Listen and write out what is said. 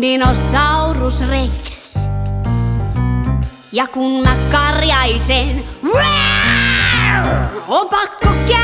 on dinosaurus Rex. Ja kun mä karjaisen, on pakko